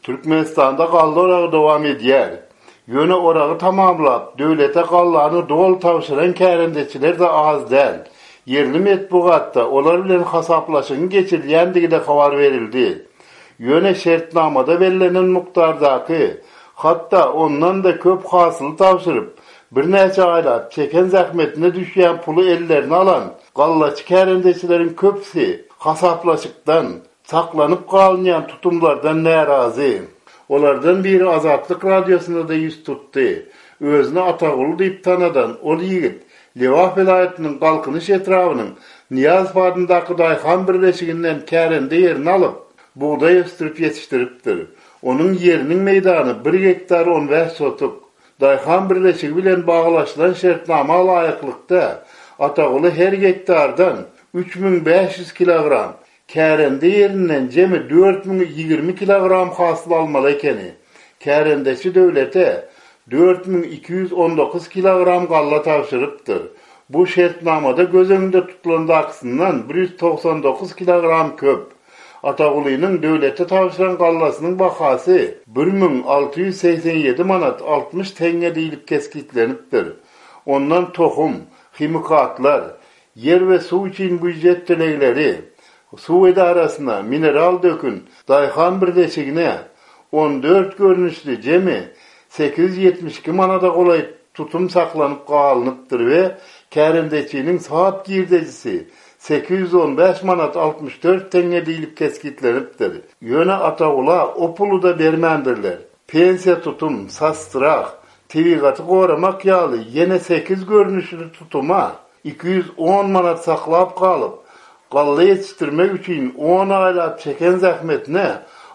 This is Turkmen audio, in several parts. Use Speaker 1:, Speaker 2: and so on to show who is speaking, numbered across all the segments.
Speaker 1: Türkmenistan'da gallı orağı devam edýär. Ýöne orağı tamamlap, döwlete gallany dol tawşyran kärendeçiler de az däl. Yerli metbugatda olar bilen hasaplaşyň geçirilýändigi de habar berildi. Ýöne şertnamada belirlenen mukdardaky, hatda ondan da köp hasyl tawşyryp, bir näçe aýlap çeken zähmetine düşýän puly ellerine alan gallaçy kärendeçilerin köpsi hasaplaşykdan saklanyp galýan tutumlardan närazy. Olardan biri Azatlyk radiosunda da ýüz tutdy. Özüni Atagul diýip tanadan ol ýigit Lewaf vilayetiniň galkynyş etrawynyň Niyaz badyndaky daýhan birleşiginden kärende ýerini alyp, buğday östürüp ýetişdiripdir. Onuň ýeriniň meýdany 1 hektar 15 sotuk. Daýhan birleşigi bilen baglaşylan şertnama laýyklykda Ataguly her hektardan 3500 kilogram, kärende ýerinden jemi 4020 kilogram hasyl almaly ekeni. Kärendeçi döwlete 4219 kilogram galla tawşyrypdyr. Bu şertnamada göz öňünde tutulandakysyňdan 199 kilogram köp. Atagulynyň döwlete tawşyran gallasynyň bahasy 1687 manat 60 teňe diýilip keskitlenipdir. Ondan tohum, himikatlar, yer ve su için büdjet töleýleri, su edarasyna mineral dökün, daýhan birleşigine 14 görnüşli jemi 872 manada golay tutum saklanyp galynypdyr we kärendeçiniň saat girdejisi 815 manat 64 teňe diýilip keskitlenipdir. Ýöne Atagula o pulu da bermendirler. Pensiya tutum, sastrak, tebigaty goramak ýaly ýene 8 görnüşli tutuma 210 manat saklap galyp, galla ýetişdirmek üçin 10 aýlap çeken zähmetine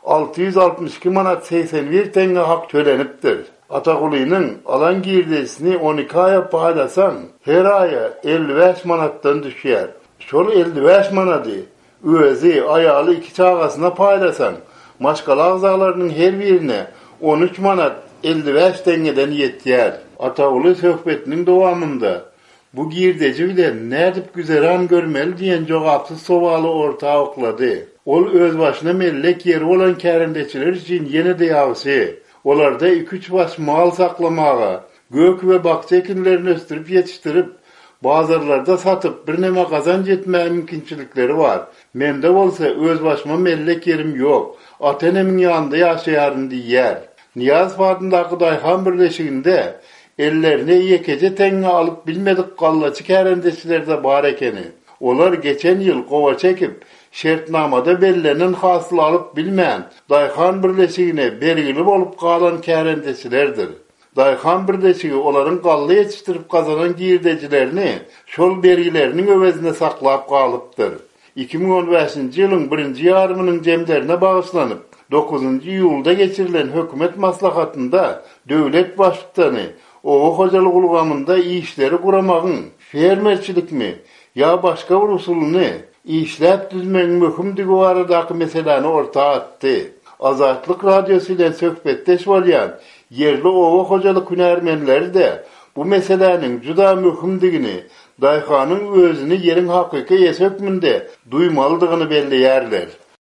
Speaker 1: 662 manat 81 teňe hak tölenipdir. Atagulynyň alan girdesini 12 aýa paýlasan, her aýa 55 manatdan düşýär. Şol 55 manady özü aýaly iki çagasyna paýlasan, maşgal agzalarynyň her birine 13 manat 55 teňeden ýetýär. Ataguly söhbetiniň dowamında bu girdeci bilen nädip güzeran görmeli diýen jogapsyz sowaly ortağa oklady. Ol öz başyna mellek ýeri bolan kärendeçiler üçin ýene-de ýagsy. Olarda 2-3 baş mal saklamaga, gök we bakça ekinlerini östürüp ýetişdirip, bazarlarda satyp bir näme gazanç etme mümkinçilikleri var. Mende bolsa öz başyma mellek ýerim ýok. Ata-enemiň ýanynda ýaşaýaryn diýär. Niyaz badyndaky daýhan birleşiginde ellerine ýekeje teňe alyp bilmedik gallaçy kärendeçiler de bar ekeni. Olar geçen ýyl gowa çekip şertnamada belirlenen hasyl alyp bilmän daýhan birleşigine belgili bolup galan kärendeçilerdir. Daýhan birleşigi olaryň galla ýetişdirip gazanan girdecilerini şol bergileriniň öwezine saklap galypdyr. 2015-nji ýylyň 1-nji ýarymynyň jemlerine bagyşlanyp 9-njy ýulda geçirilen hökümet maslahatynda döwlet başlyklary owa hojalyk ulgamynda işleri kuramagyň fermerçilikmi ýa başga bir usulyny işläp düzmegiň möhümdigi baradaky meseleni ortağa atdy. Azatlyk radiosu ile söhbetdeş bolýan yerli owa hojalyk hünärmenleri de bu meseleniň juda möhümdigini, daýhanyň özüni ýeriň hakyky ýesökmünde duýmalydygyny belleýärler.